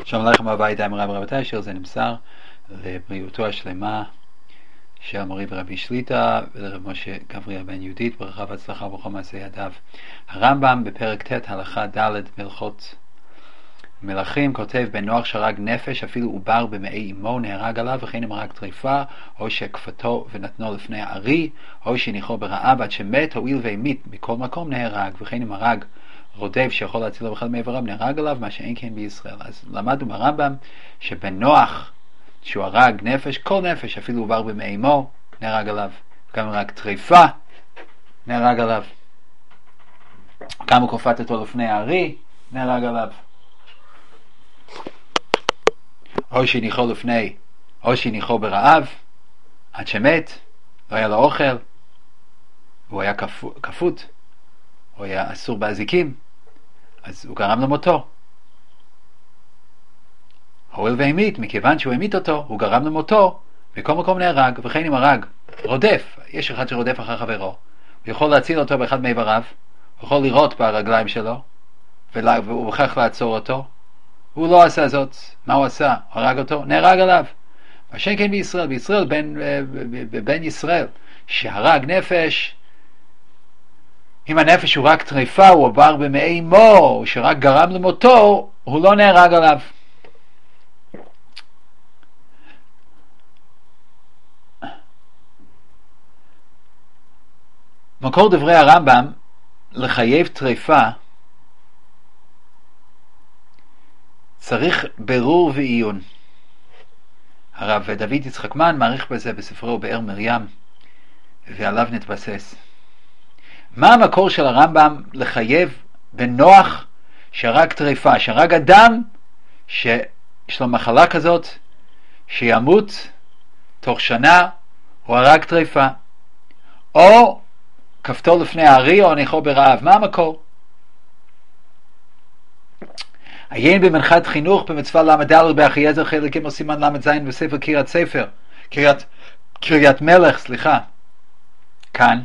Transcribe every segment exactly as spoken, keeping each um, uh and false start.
שלום עליכם הביתה, מוריי ורבותיי, שיר זה נמסר לבריאותו השלמה של מורי ורבי שליטה ולרב משה גבריאל בן יהודית, ברכה והצלחה בכל מעשה ידיו. הרמב"ם בפרק ט' הלכה ד' מלכות מלכים כותב: בן נוח שרג נפש, אפילו עובר במעי אמו נהרג עליו, וכן אם הרג טריפה או שכפתו ונתנו לפני הארי או שניחו ברעב עד שמת, הואיל והמית מכל מקום נהרג, וכן אם הרג רודף שיכול להצילו באחד מאיבריו נהרג עליו, מה שאין כן בישראל. אז למדנו ברמב"ם שבן נוח שהוא הרג נפש, כל נפש אפילו עובר במעי אמו נהרג עליו, גם הרג טריפה נהרג עליו, גם הוא כופת אותו לפני הארי נהרג עליו, או שניחו לפני או שניחו ברעב עד שמת, לא היה לו אוכל, הוא היה כפות, הוא היה אסור באזיקים, אז הוא גרם למותו. הואיל והמית, מכיוון שהוא המית אותו, הוא גרם למותו, בכל מקום נהרג. וכן אם הרג רודף, יש אחד שרודף אחר חברו, הוא יכול להציל אותו באחד מאיבריו, הוא יכול לראות ברגליים שלו והוא בכך לעצור אותו, הוא לא עשה זאת. מה הוא עשה? הוא הרג אותו, נהרג עליו. מה שאין כן בישראל, בישראל בן, בן ישראל שהרג נפש, אם הנפש הוא רק טריפה, הוא עבר במעי אמו, שרק גרם למותו, הוא לא נהרג עליו. מקור דברי הרמב"ם לחייב טריפה צריך ברור ועיון. הרב דוד יצחק מן מעריך בזה בספרו באר מרים, ועליו נתבסס. מה המקור של הרמב"ם לחייב בן נוח שהרג טריפה, שהרג אדם שיש לו מחלה כזאת שימות תוך שנה, הוא הרג טריפה, או כפתו לפני הארי או ניחו ברעב? מה המקור? עיין במנחת חינוך במצווה למד ד' באחייעזר חלק ג' סימן למד ז' בספר קריית ספר, קריית, קריית מלך, סליחה, כאן,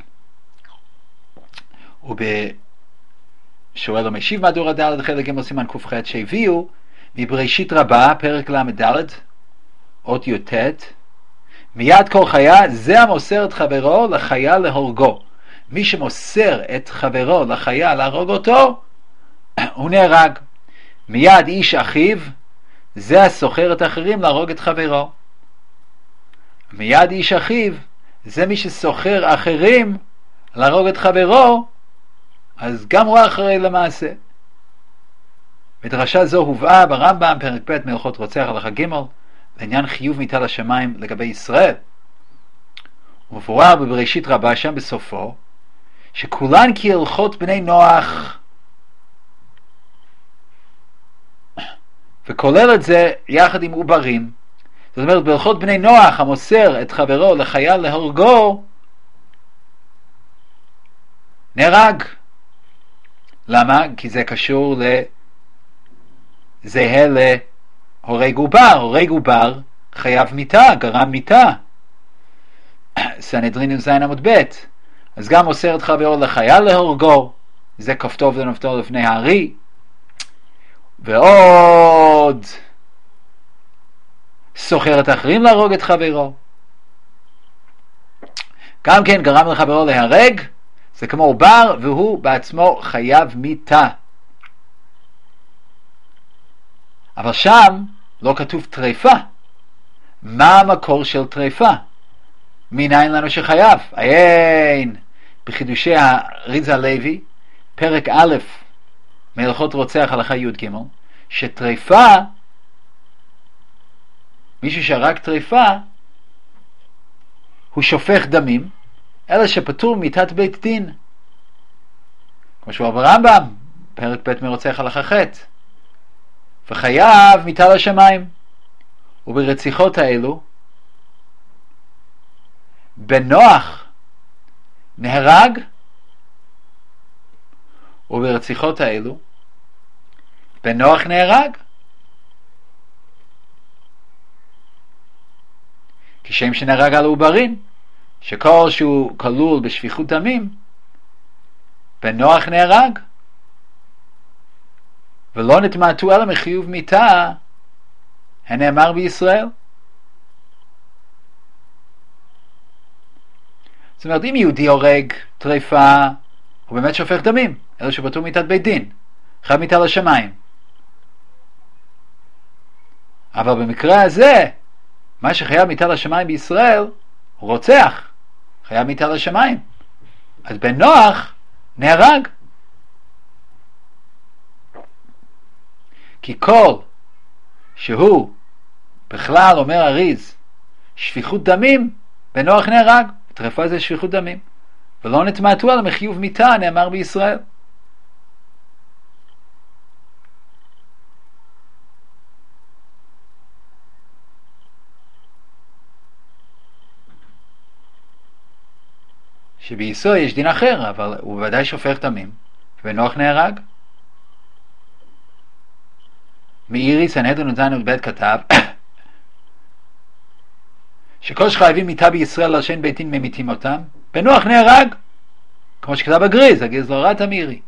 ובשואל המשיב מהדור הד' חלק ג' סימן ק"ח, שהביאו מבראשית רבה פרק למד ד' אות י"ט: מיד כל חיה זה המוסר את חברו לחיה להורגו. מי שמוסר את חברו לחיה להרוג אותו, הוא נהרג. מיד איש אחיו זה הסוחר את האחרים להרוג את חברו. מיד איש אחיו זה מי שסוחר אחרים להרוג את חברו, אז גם הוא אחרי למעשה. מדרשה זו הובאה ברמב"ם פרק ב' מהלכות רוצח הלכה ג' לעניין חיוב מיתה לשמיים לגבי ישראל, ומפורר בבראשית רבה שם בסופו שכולן כהלכות בני נוח, וכולל את זה יחד עם עוברים. זאת אומרת, בהלכות בני נוח המוסר את חברו לחיה להורגו נהרג. למה? כי זה קשור לזהה להורג עובר. הורג עובר חייב מיתה, גרם מיתה, סנהדרין ז' עמוד ב'. אז גם מוסר את חברו לחיה להורגו, זה כפתו ונפתו לפני הארי. ועוד סוחר את האחרים להרוג את חברו, גם כן גרם לחברו להרג, זה כמו עובר, והוא בעצמו חייב מיתה. אבל שם לא כתוב טריפה. מה המקור של טריפה? מניין לנו שחייב? עיין בחידושי הריזה הלוי פרק א' מהלכות רוצח הלכה י' ג', שטריפה, מישהו שהרג טריפה הוא שופך דמים, אלא שפטור מיתת בית דין, כמו שהוא ברמב"ם פרק ב' מרוצח הלכה ח', וחייב מיתה לשמיים. וברציחות האלו בן נוח נהרג, וברציחות האלו בן נוח נהרג, כשם שנהרג על עוברין, שכל שהוא כלול בשפיכות דמים, בן נוח נהרג. ולא נתמעטו אלא מחיוב מיתה הנאמר בישראל. זאת אומרת, אם יהודי הורג טריפה, הוא באמת שופך דמים, אלא שפטור מיתת בית דין, חייב מיתה לשמיים. אבל במקרה הזה, מה שחייב מיתה לשמיים בישראל, הוא רוצח, חייב מיתה לשמיים. אז בן נוח נהרג. כי כל שהוא בכלל אומר אריז שפיכות דמים, בן נוח נהרג. טרפה זה שפיכות דמים, ולא נתמעטו על מחיוב מיתה, נאמר בישראל. שבישראל יש דין אחר, אבל הוא בוודאי שופך דמים, ובן נוח נהרג. מאירי סנהדרין נ"ז וב' כתב שכל שחייבים מיתה בישראל על שאין בית דין ממיתים אותם, בן נוח נהרג, כמו שכתב הגריז, הגריז לא ראת מירי.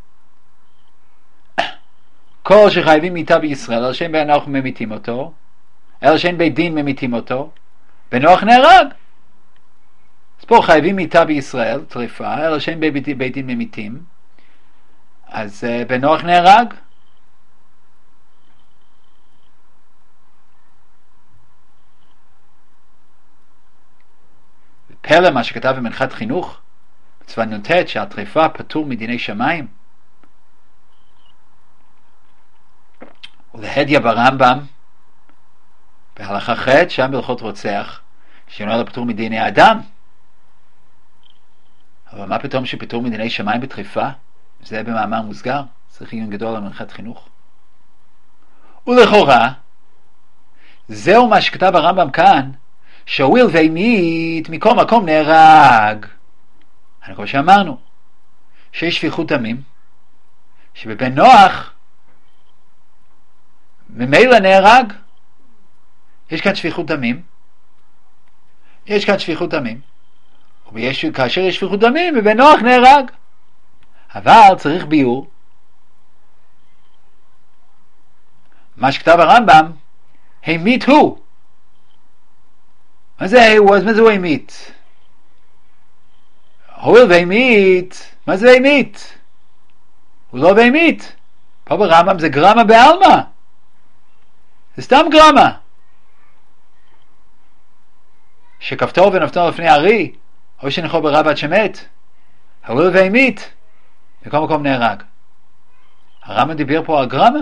כל שחייבים מיתה בישראל על שאין בן נוח ממיתים אותו, על שאין בית דין ממיתים אותו, בן נוח נהרג. אז פה חייבים מיתה בישראל, טריפה, על שאין בית, בית דין ממיתים, אז uh, בן נוח נהרג. פלא מה שכתב במנחת חינוך מצווה נ"ט שהטריפה פטור מדיני שמיים. ולהדיה ברמב"ם בהלכה ח' שם בהלכות רוצח שאומר לו פטור מדיני האדם. אבל מה פתאום שפטור מדיני שמיים בטריפה? זה במאמר מוסגר, צריך עיון גדול על מנחת חינוך. ולכאורה זהו מה שכתב הרמב"ם כאן, שהואיל והמית מכל מקום נהרג. אני כמו שאמרנו, שיש שפיכות דמים, שבבן נוח ממילא נהרג. יש כאן שפיכות דמים, יש כאן שפיכות דמים, ויש, כאשר יש שפיכות דמים, בבן נוח נהרג. אבל צריך ביור. מה שכתב הרמב"ם, המית הוא. מה זה הוא? אז מה זה הוא המית? הואיל והמית, מה זה המית? הוא לא והמית. פה ברמב"ם זה גרמה בעלמא. זה סתם גרמה. שכפתור ונפתור לפני ארי, או שנחו ברב עד שמת. הואיל והמית, בכל מקום נהרג. הרמב"ם דיבר פה על גרמה.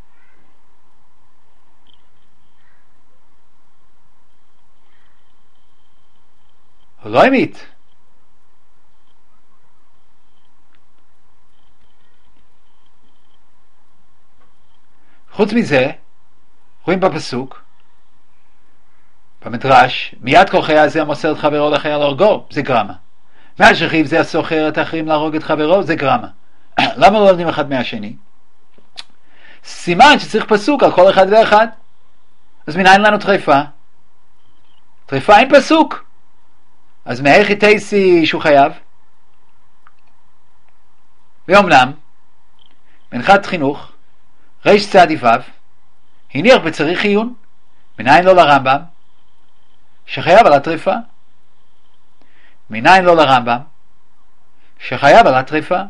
הוא לא המית. חוץ מזה, רואים בפסוק, במדרש, מיד כל חיה זה המוסר את חברו לחיה להורגו, זה גרמה. מה שחיב זה הסוחר את האחרים להרוג את חברו, זה גרמה. למה לא לומדים אחד מהשני? סימן שצריך פסוק על כל אחד ואחד. אז מנין לנו טריפה? טריפה אין פסוק. אז מאיך תייסי שהוא חייב? ואומנם, מנחת חינוך, ריש צדי וו, הניח בצריך עיון, מנין לא לרמב"ם, שחייב על הטריפה. מנין לא לרמב"ם, שחייב על הטריפה.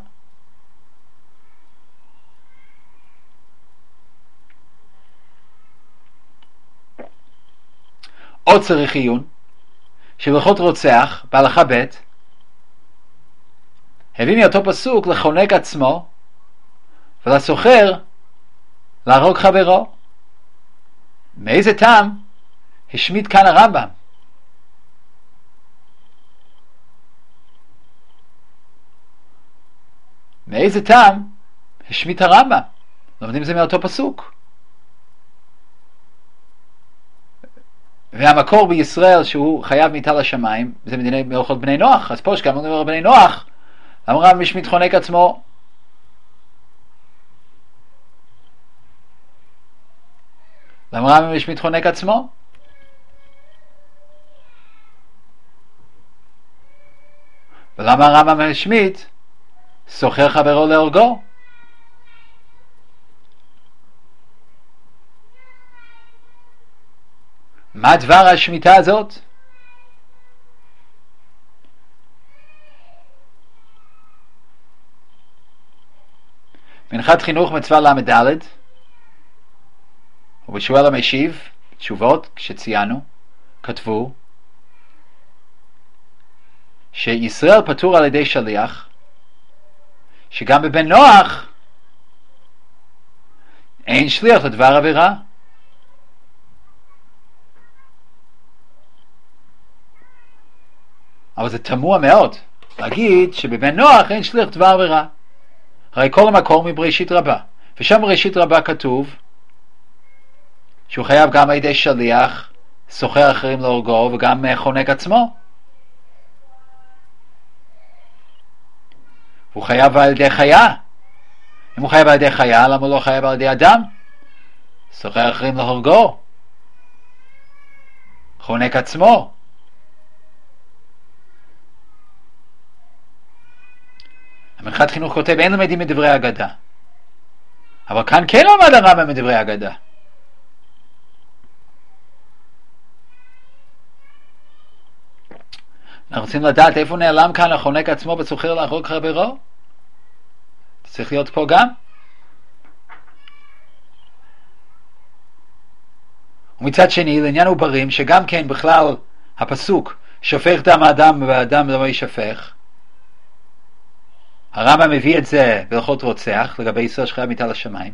עוד צריך עיון, שבהלכות רוצח, בהלכה ב', הביא מאותו פסוק לחונק עצמו, ולסוחר להרוג חברו. מאיזה טעם השמיט כאן הרמב"ם? מאיזה טעם השמיט הרמב"ם? לומדים זה מאותו פסוק. והמקור בישראל שהוא חייב מיתה לשמיים זה מדיני מלכות בני נוח. אז פה שגם לא נדבר בני נוח, למה רב משמיט חונק עצמו? למה רב משמיט חונק עצמו? ולמה הרמב"ם משמיט סוחר חברו להורגו? מה דבר השמיטה הזאת? מנחת חינוך מצווה למד, ובשואל המשיב, תשובות שציינו, כתבו שישראל פטור על ידי שליח, שגם בבן נוח אין שליח לדבר עבירה. אבל זה תמוה מאוד להגיד שבבן נוח אין שליח לדבר עבירה. הרי כל המקור מבראשית רבה, ושם בראשית רבה כתוב שהוא חייב גם על ידי שליח, סוחר אחרים להורגו, וגם חונק עצמו. הוא חייב על ידי חיה. אם הוא חייב על ידי חיה, למה הוא לא חייב על ידי אדם? סוחר אחרים להורגו, חונק עצמו. המנחת חינוך כותב, אין למדים מדברי אגדה. אבל כאן כן למד הרמב"ם מדברי אגדה. אנחנו רוצים לדעת איפה נעלם כאן החונק עצמו וסוחר להרוג חברו? צריך להיות פה גם. ומצד שני, לעניין עוברים, שגם כן בכלל הפסוק שופך דם האדם והאדם לא יישפך, הרמב"ם מביא את זה בהלכות רוצח לגבי ישראל שחייב מיתה לשמיים.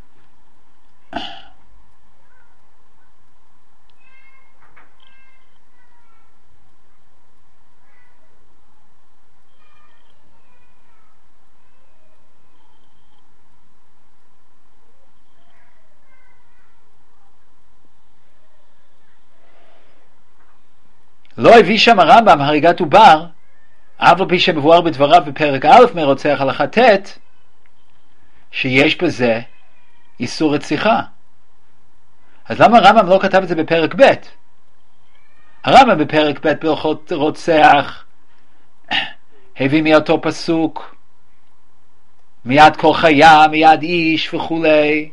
לא הביא שם הרמב"ם הריגת עובר, אף על פי שמבואר בדבריו בפרק א' מרוצח הלכה ט' שיש בזה איסור רציחה. אז למה הרמב"ם לא כתב את זה בפרק ב'? הרמב"ם בפרק ב' בהלכות רוצח הביא מאותו פסוק מיד כל חיה, מיד איש וכו',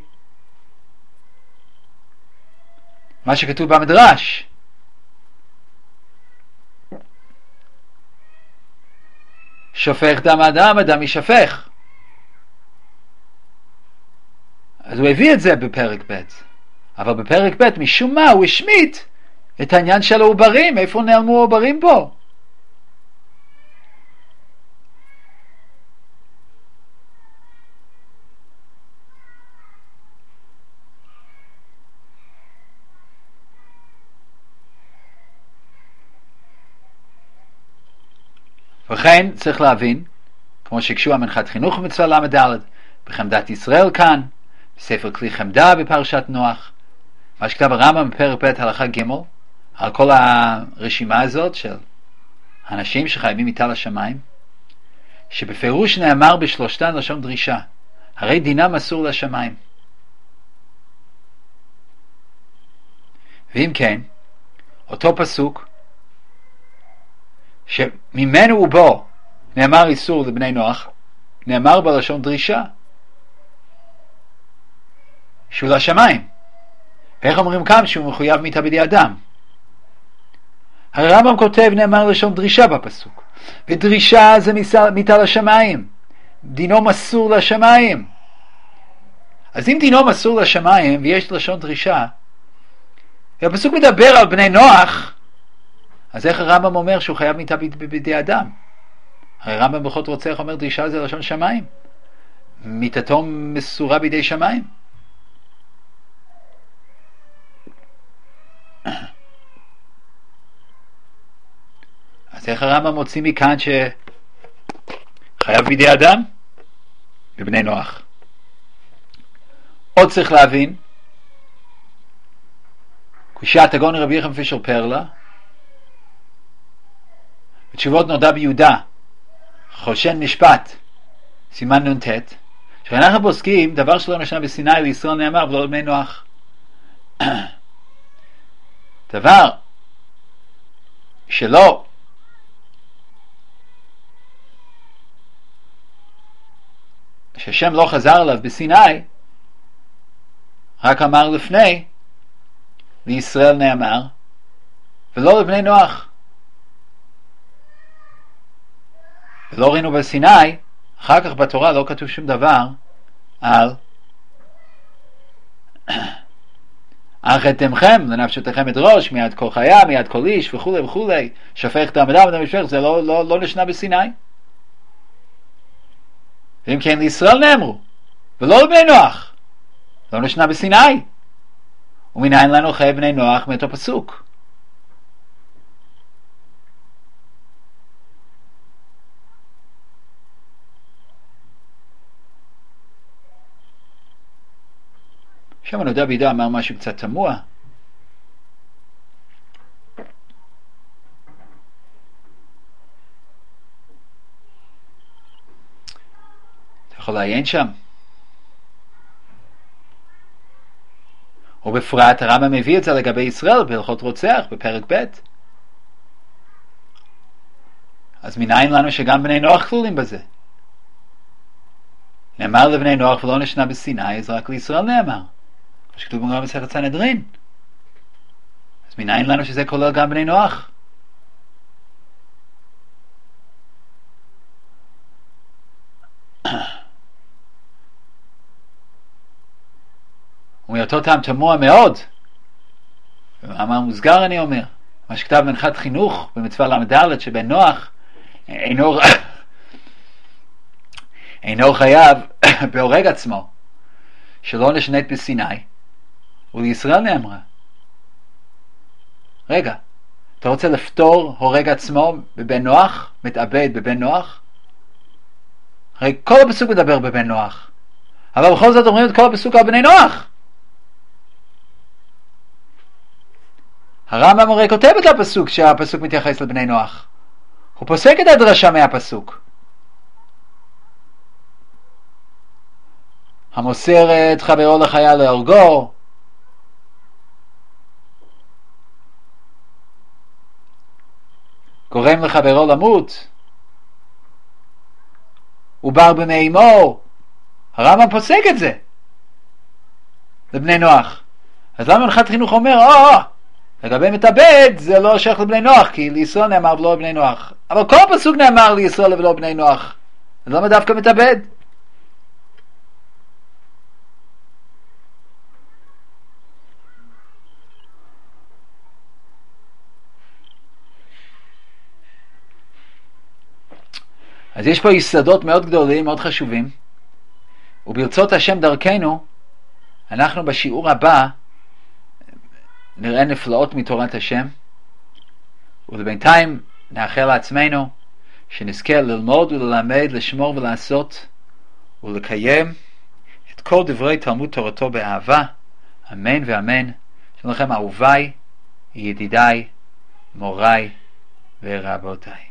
מה שכתוב במדרש. שופך דם אדם, אדם ישפך. אז הוא הביא את זה בפרק ב', אבל בפרק ב' משום מה הוא השמיט את העניין של העוברים. איפה נעלמו העוברים פה? וכן צריך להבין, כמו שקשו המנחת חינוך במצווה למד, בחמדת ישראל כאן, בספר כלי חמדה בפרשת נוח, מה שכתב הרמב"ם בפרק ב' הלכה ג' על כל הרשימה הזאת של אנשים שחייבים מיתה לשמיים, שבפירוש נאמר בשלושתן לשון דרישה, הרי דינם אסור לשמיים. ואם כן, אותו פסוק שממנו ובו נאמר איסור לבני נוח, נאמר בלשון דרישה שהוא לשמיים. ואיך אומרים כאן שהוא מחויב מיתה בידי אדם? הרמב"ם כותב נאמר לשון דרישה בפסוק, ודרישה זה מיתה לשמיים, דינו מסור לשמיים. אז אם דינו מסור לשמיים ויש לשון דרישה, והפסוק מדבר על בני נוח, אז איך הרמב"ם אומר שהוא חייב מיתה בידי אדם? הרי הרמב"ם בהלכות רוצח אומר דרישה זה לשון שמיים, מיתתו מסורה בידי שמיים. אז איך הרמב"ם מוציא מכאן שחייב בידי אדם? בבני נוח. עוד צריך להבין, קושיית הגאון רבי יוחנן פישר פרלה, בתשובות נודע ביהודה, חושן משפט, סימן נ"ט, שאנחנו פוסקים דבר שלא נשנה בסיני לישראל נאמר ולא לבני נוח. דבר שלא שהשם לא חזר עליו בסיני, רק אמר לפני לישראל נאמר, ולא לבני נוח. ולא ראינו בסיני, אחר כך בתורה לא כתוב שום דבר על אחריתכם לנפשותיכם את ראש, מיד כל חיה, מיד כל איש וכו' וכו', שפך דם ודם ודם ושפך, זה לא, לא, לא נשנה בסיני. ואם כן לישראל נאמרו, ולא לבני נוח, לא נשנה בסיני. ומנין לנו חיי בני נוח מאותו פסוק? שם הנודע בידו אמר משהו קצת תמוה. אתה יכול לעיין שם. ובפרט הרמב"ם מביא את זה לגבי ישראל בהלכות רוצח בפרק ב'. אז מנין לנו שגם בני נוח כלולים בזה? נאמר לבני נוח ולא נשנה בסיני, אז רק לישראל נאמר. שכתוב בגמרא במסכת סנהדרין. אז מנין לנו שזה כולל גם בני נוח? ומאותו טעם תמוה מאוד, במאמר מוסגר אני אומר, מה שכתב מנחת חינוך במצווה למד שבן נוח אינו, אינו חייב בהורג עצמו שלא נשנית בסיני, ולישראל נאמרה. רגע, אתה רוצה לפתור הורג עצמו בבן נוח, מתאבד בבן נוח? הרי כל הפסוק מדבר בבן נוח, אבל בכל זאת אומרים את כל הפסוק על בני נוח. הרמב"ם הרי כותב את הפסוק שהפסוק מתייחס לבני נוח, הוא פוסק את הדרשה מהפסוק. המוסר את חברו לחיה להורגו, גורם לחברו למות, ובר במי אמו, הרמב"ם פוסק את זה לבני נוח. אז למה מנחת חינוך אומר, או, או, לגבי מתאבד זה לא שייך לבני נוח, כי לישראל נאמר ולא לבני נוח, אבל כל הפסוק נאמר לישראל ולא לבני נוח, אז למה דווקא מתאבד? אז יש פה יסודות מאוד גדולים, מאוד חשובים, וברצות השם דרכנו, אנחנו בשיעור הבא נראה נפלאות מתורת השם, ובינתיים נאחל לעצמנו שנזכה ללמוד וללמד, לשמור ולעשות ולקיים את כל דברי תלמוד תורתו באהבה, אמן ואמן. שלום לכם אהוביי, ידידיי, מוריי ורבותיי.